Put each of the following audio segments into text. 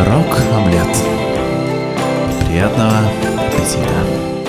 Рок-омлет. Приятного аппетита.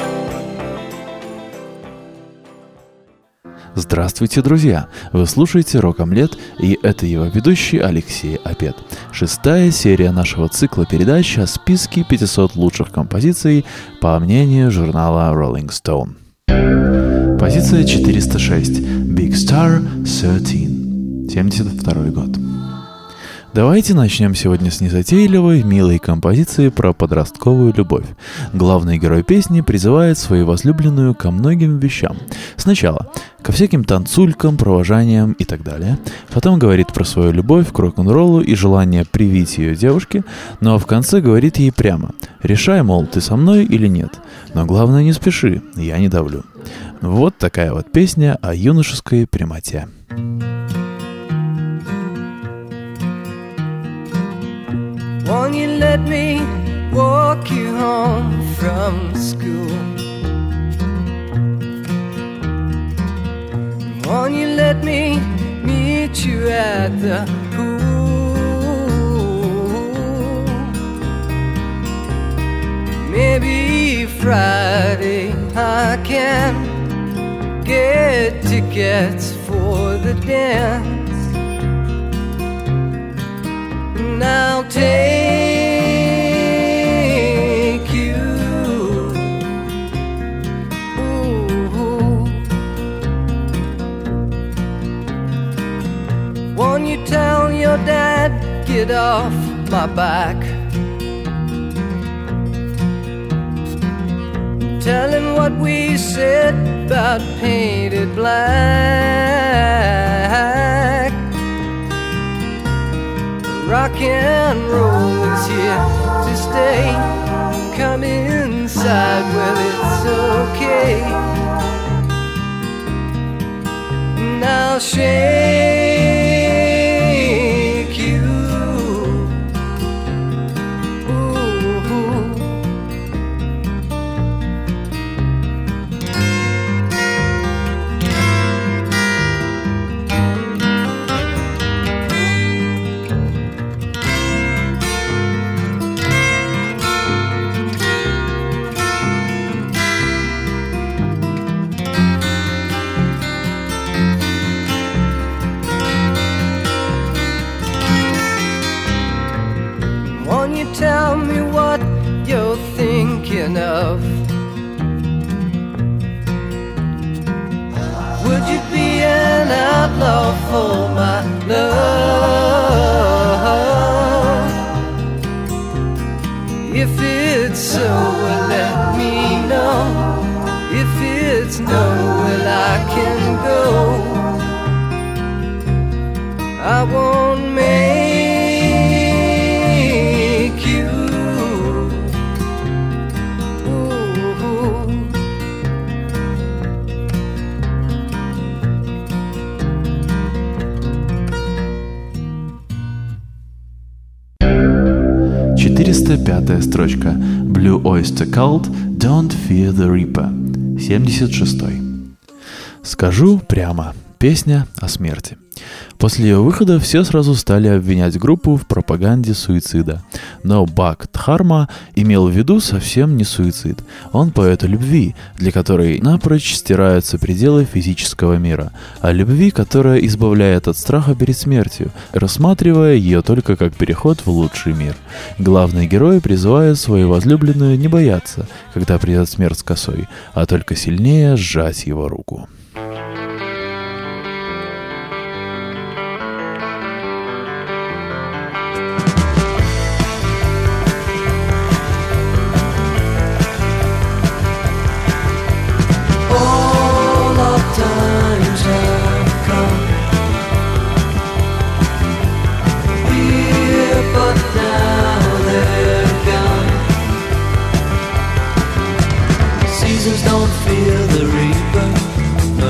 Здравствуйте, друзья! Вы слушаете «Рок-омлет», и это его ведущий Алексей Опет. 6-я серия нашего цикла передач о списке 500 лучших композиций по мнению журнала Rolling Stone. Позиция 406. Big Star 13. 72 год. Давайте начнем сегодня с незатейливой, милой композиции про подростковую любовь. Главный герой песни призывает свою возлюбленную ко многим вещам. Сначала ко всяким танцулькам, провожаниям и так далее. Потом говорит про свою любовь к рок-н-роллу и желание привить ее девушке, но в конце говорит ей прямо: решай, мол, ты со мной или нет. Но главное, не спеши, я не давлю. Вот такая вот песня о юношеской прямоте. Won't you let me walk you home from school? Won't you let me meet you at the pool? Maybe Friday I can get tickets for the dance. And I'll take you. Ooh. Won't you tell your dad, get off my back? Tell him what we said about painted black. Rock and roll is here to stay. Come inside, well, it's okay. And I'll shake you. Ooh. Tell me what you're thinking of. Would you be an outlaw for my love? If it's so, well, let me know. If it's no, well, I can go. I won't make Пятая строчка. Blue Oyster Cult, Don't Fear the Reaper. 76. Скажу прямо. Песня о смерти. После ее выхода все сразу стали обвинять группу в пропаганде суицида. Но Бак Дхарма имел в виду совсем не суицид. Он поэт о любви, для которой напрочь стираются пределы физического мира. О любви, которая избавляет от страха перед смертью, рассматривая ее только как переход в лучший мир. Главный герой призывает свою возлюбленную не бояться, когда придет смерть с косой, а только сильнее сжать его руку. Don't fear the reaper,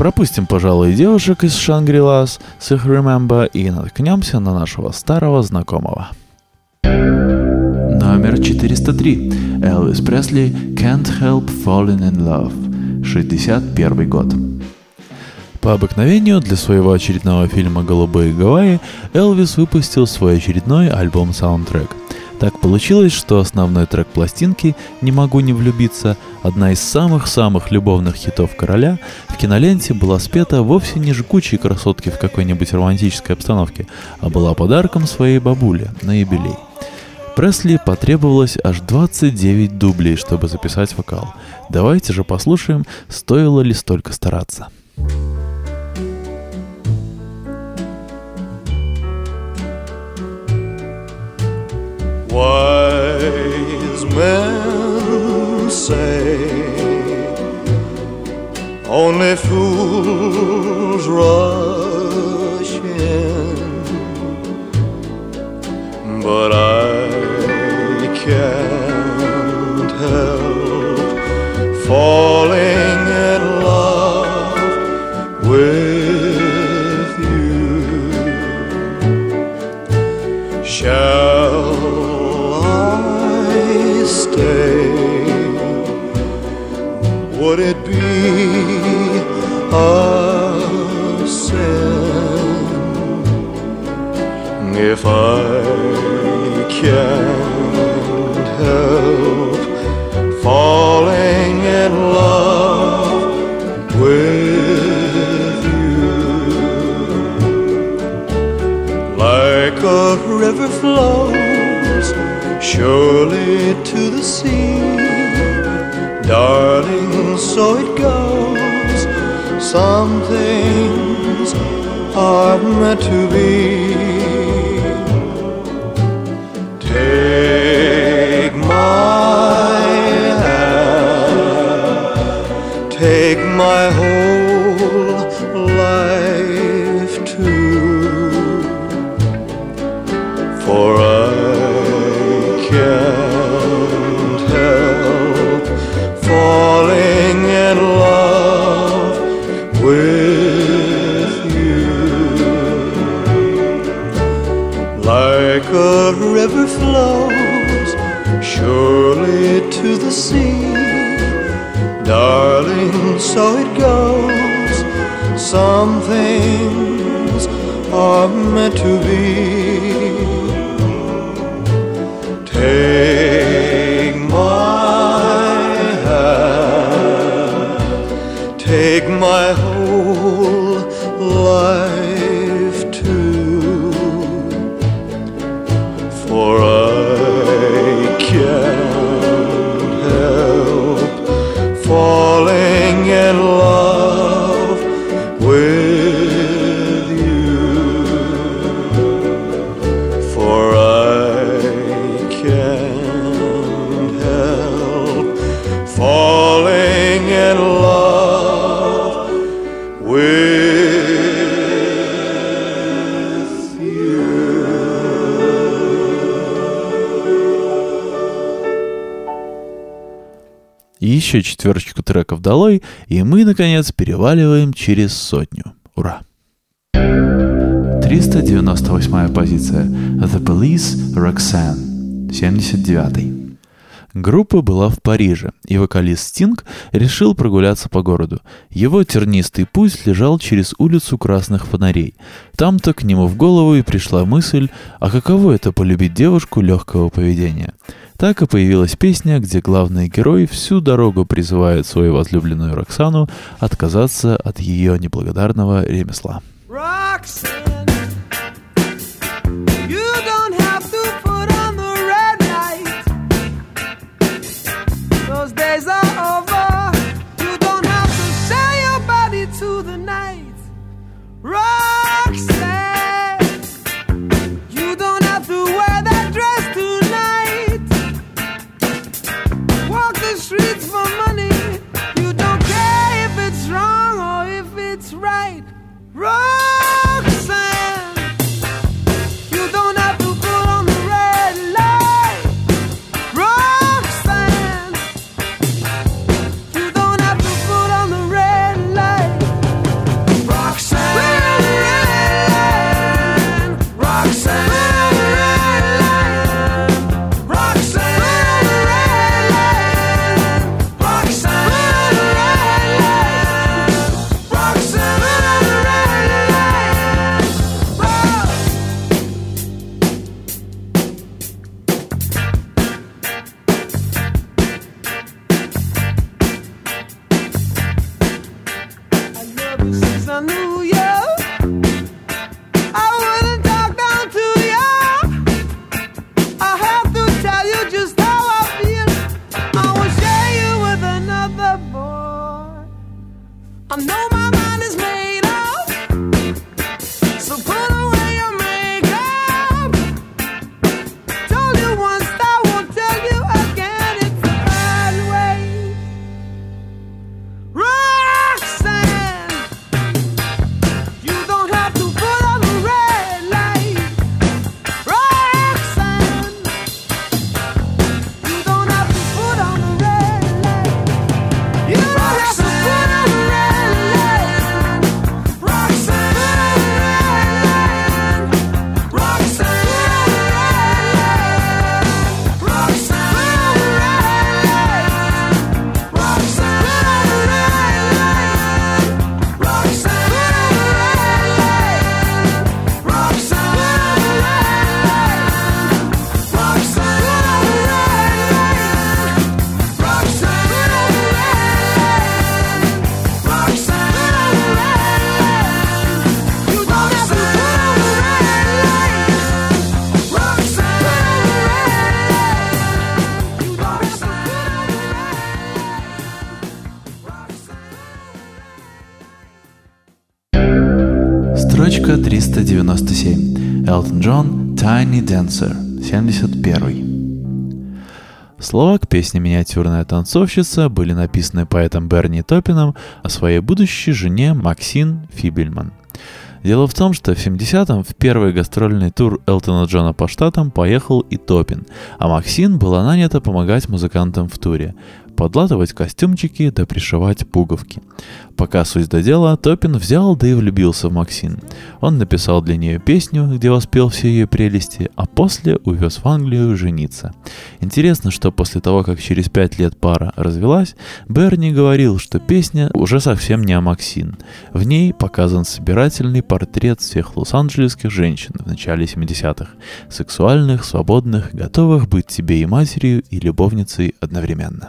Пропустим, пожалуй, девушек из Shangri-Las с их Remember и наткнемся на нашего старого знакомого. Номер 403. Элвис Пресли «Can't Help Falling in Love», 61 год. По обыкновению для своего очередного фильма «Голубые Гавайи» Элвис выпустил свой очередной альбом-саундтрек. Так получилось, что основной трек пластинки «Не могу не влюбиться», одна из самых-самых любовных хитов короля, в киноленте была спета вовсе не жгучей красотки в какой-нибудь романтической обстановке, а была подарком своей бабуле на юбилей. Пресли потребовалось аж 29 дублей, чтобы записать вокал. Давайте же послушаем, стоило ли столько стараться. Wise men say only fools rush in, but I can't help falling in love with you. Shall I stay? Would it be a sin if I can't help falling in love with you? Like a river flows surely to the sea, darling, so it goes. Some things are meant to be. Take my hand, take my whole life too, for I can't help falling in love with you. Like a river flows surely to the sea, darling, so it goes. Some things are meant to be. Take my hand, take my whole life too, for I can't help falling in love with you, for I can't help falling in love with you. И еще четверочку треков долой, и мы, наконец, переваливаем через 100. Ура! 398 позиция. The Police, Roxanne, 79. Группа была в Париже, и вокалист Стинг решил прогуляться по городу. Его тернистый путь лежал через улицу Красных Фонарей. Там-то к нему в голову и пришла мысль, а каково это полюбить девушку легкого поведения. Так и появилась песня, где главный герой всю дорогу призывает свою возлюбленную Роксану отказаться от ее неблагодарного ремесла. Roxanne, you don't have to put on the red light. Those days are over. You don't have to sell your body to the night. Roxanne, you don't have to wear that dress tonight. Walk the streets for money. You don't care if it's wrong or if it's right. Roxanne. 97. Элтон Джон «Tiny Dancer», 71. Слова к песне «Миниатюрная танцовщица» были написаны поэтом Берни Топпином о своей будущей жене Максин Фибельман. Дело в том, что в 70-м в первый гастрольный тур Элтона Джона по штатам поехал и Топпин, а Максин была нанята помогать музыкантам в туре, подлатывать костюмчики да пришивать пуговки. Пока суть до дела, Топпин взял да и влюбился в Максин. Он написал для нее песню, где воспел все ее прелести, а после увез в Англию жениться. Интересно, что после того, как через 5 лет пара развелась, Берни говорил, что песня уже совсем не о Максин. В ней показан собирательный портрет всех лос-анджелесских женщин в начале 70-х. Сексуальных, свободных, готовых быть тебе и матерью, и любовницей одновременно.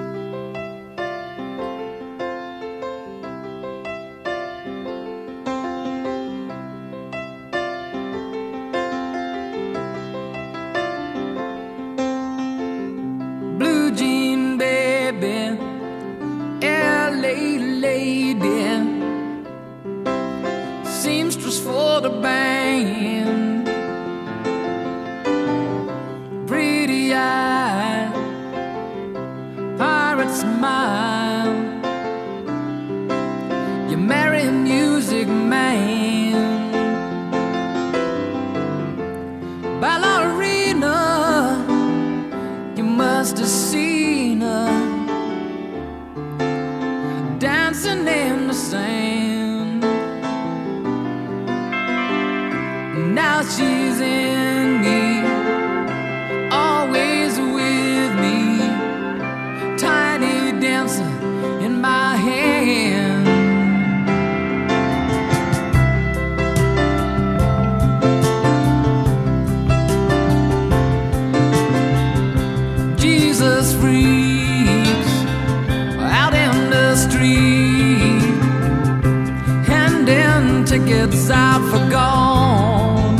Tickets out for gone,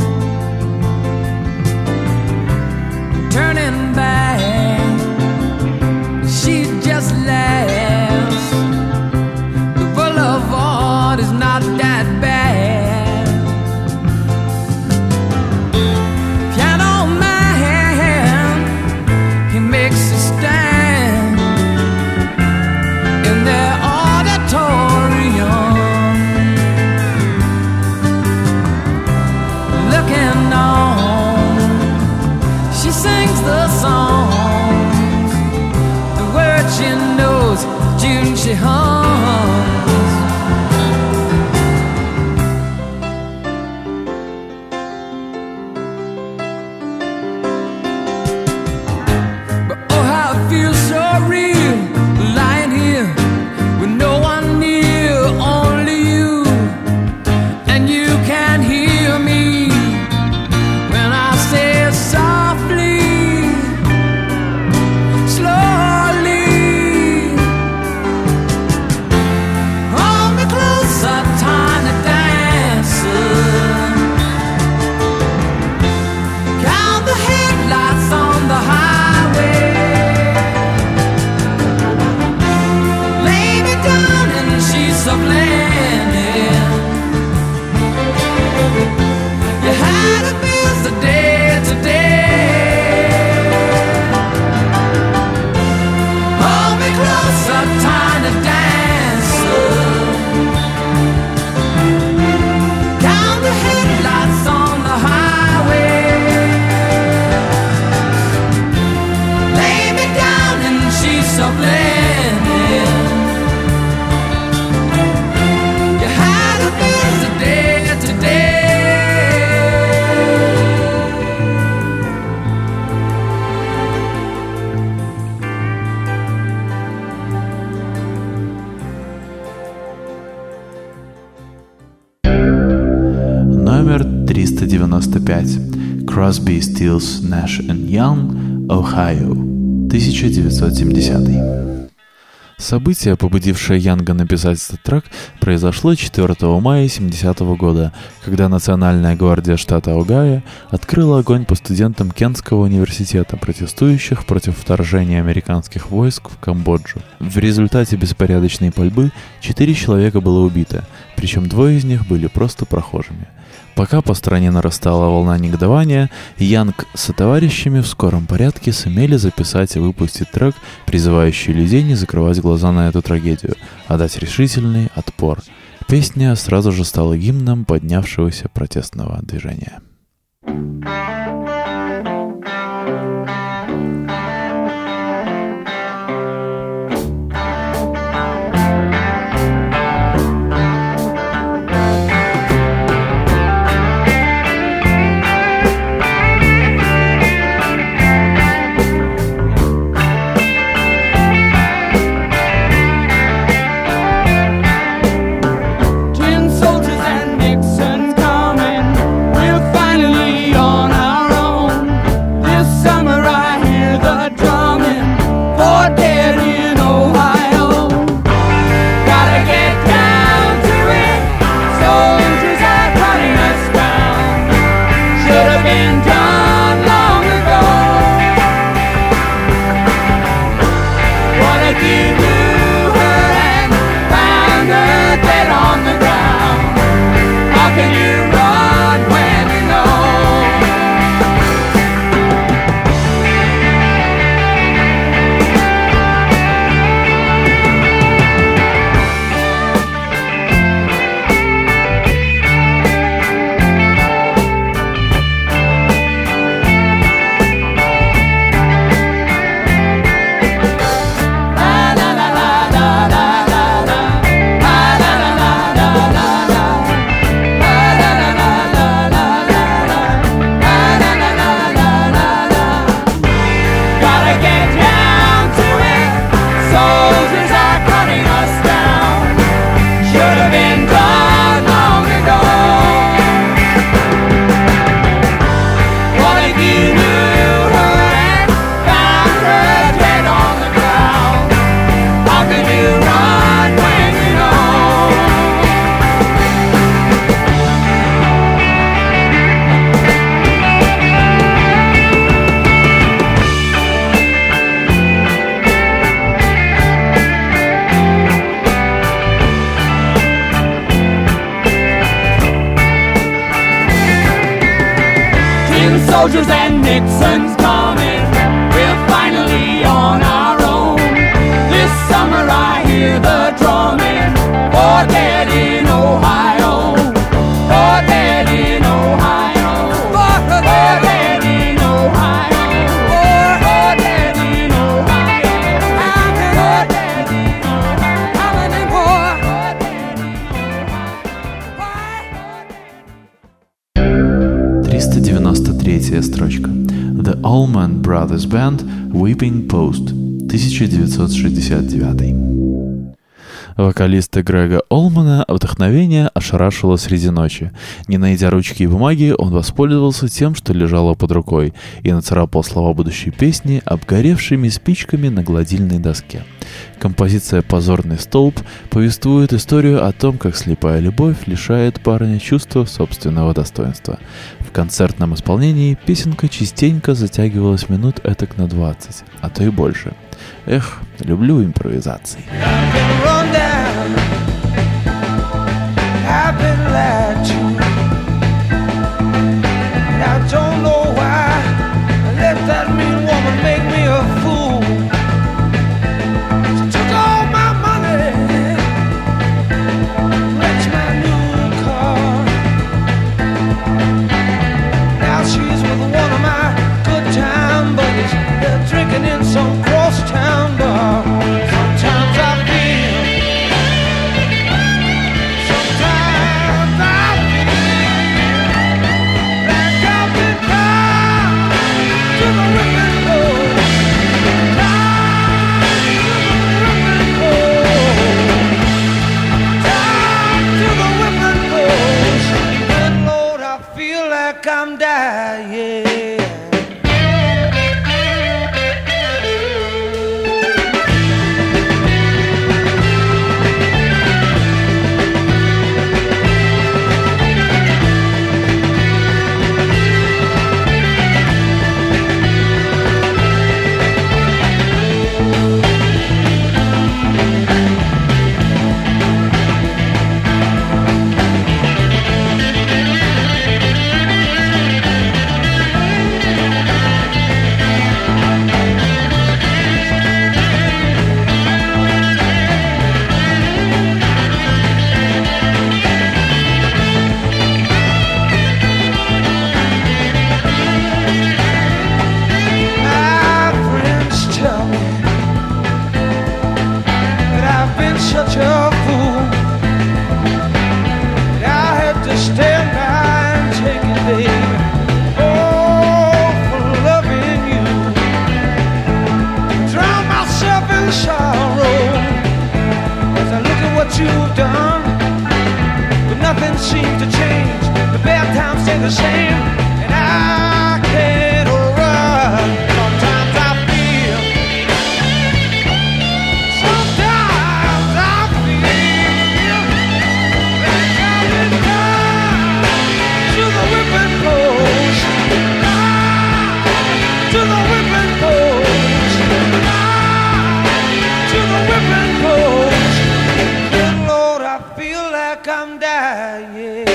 turning back, she just laughs. The boulevard is not that bad. Piano man, he makes a stand in their auditorium. She sings the songs, the words she knows, tune she hums. But oh, how it feels so real, lying here with no one near, only you, and you can hear me when I say softly, slowly. Hold me closer, tiny dancer. Count the headlights on the highway. Lay me down in the sheets of linen. You had to be the day today. Hold me closer, tiny dancer. Count the headlights on the highway. Lay me down in sheets of linen. You had to be the day today. Номер 395. Crosby, Stills, Nash & Young, Ohio, 1970. Событие, побудившее Янга написать этот трек, произошло 4 мая 1970 года, когда Национальная гвардия штата Огайо открыла огонь по студентам Кентского университета, протестующих против вторжения американских войск в Камбоджу. В результате беспорядочной пальбы 4 человека было убито, причем 2 из них были просто прохожими. Пока по стране нарастала волна негодования, Янг со товарищами в скором порядке сумели записать и выпустить трек, призывающий людей не закрывать глаза на эту трагедию, а дать решительный отпор. Песня сразу же стала гимном поднявшегося протестного движения. Soldiers and Nixon's coming, we're finally on our own. This summer I hear the drumming, for dead in Ohio, for dead in Ohio, for dead in Ohio, for dead in Ohio, for dead in Ohio, how many more? For dead in Ohio. 393 строчка. The Allman Brothers Band, Whipping Post, 1969. Вокалиста Грега Олмана вдохновение ошарашило среди ночи. Не найдя ручки и бумаги, он воспользовался тем, что лежало под рукой, и нацарапал слова будущей песни обгоревшими спичками на гладильной доске. Композиция «Позорный столб» повествует историю о том, как слепая любовь лишает парня чувства собственного достоинства. В концертном исполнении песенка частенько затягивалась минут этак на 20, а то и больше. Эх, люблю импровизации. Drinking in some cross-town bar. Sometimes I feel, sometimes I feel like I've been crying. nothing seems to change. The bad times stay the same, and I can't run. Sometimes I feel. Sometimes I feel like I've been tied to the whipping post. To the whipping post. To the whipping post. Good Lord, I feel like I'm dying.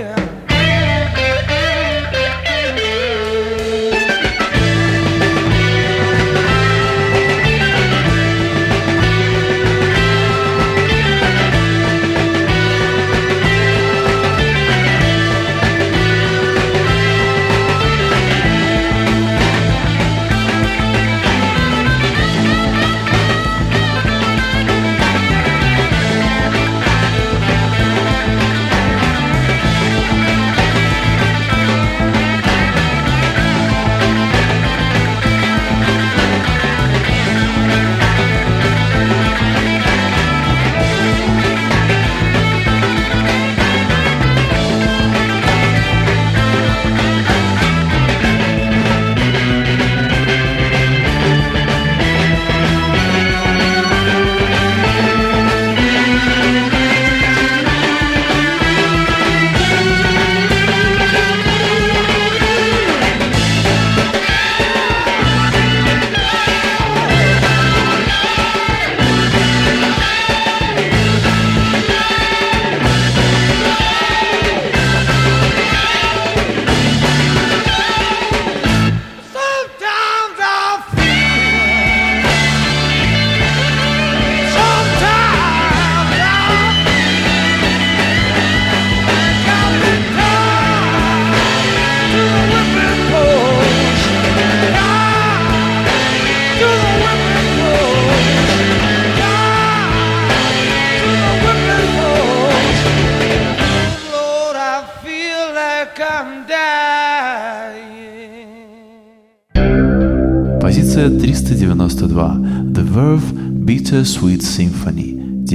Позиция 392. The Verve Bittersweet Symphony.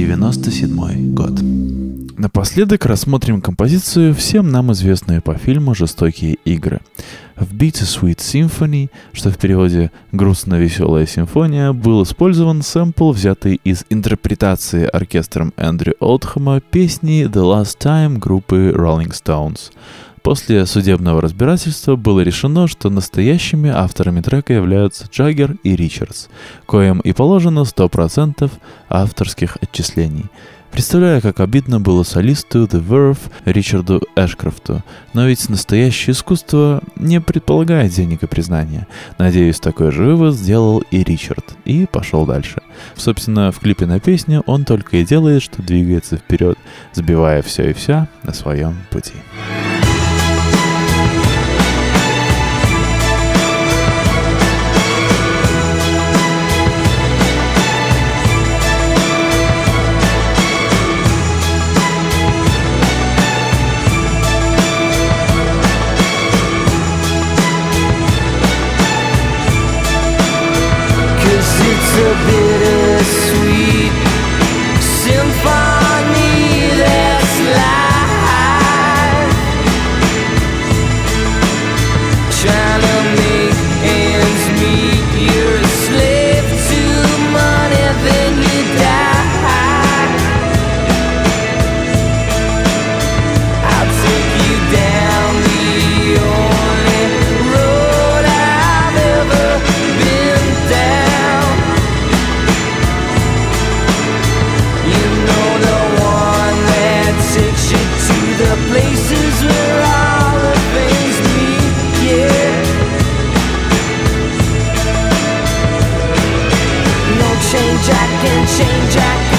97 год. Напоследок рассмотрим композицию, всем нам известную по фильму «Жестокие игры». В Bittersweet Symphony, что в переводе «грустно-веселая симфония», был использован сэмпл, взятый из интерпретации оркестром Эндрю Олдхэма песни «The Last Time» группы Rolling Stones. После судебного разбирательства было решено, что настоящими авторами трека являются Джаггер и Ричардс, коим и положено 100% авторских отчислений. Представляю, как обидно было солисту The Verve Ричарду Эшкрофту, но ведь настоящее искусство не предполагает денег и признания. Надеюсь, такой же вывод сделал и Ричард, и пошел дальше. Собственно, в клипе на песню он только и делает, что двигается вперед, сбивая все и вся на своем пути. It's a bittersweet symphony that's life, trying to make ends meet. You're a slave to money, then you die. I'll take you down the only road I've ever been down. Takes you to the places where all the things meet, yeah. No change I can change, I can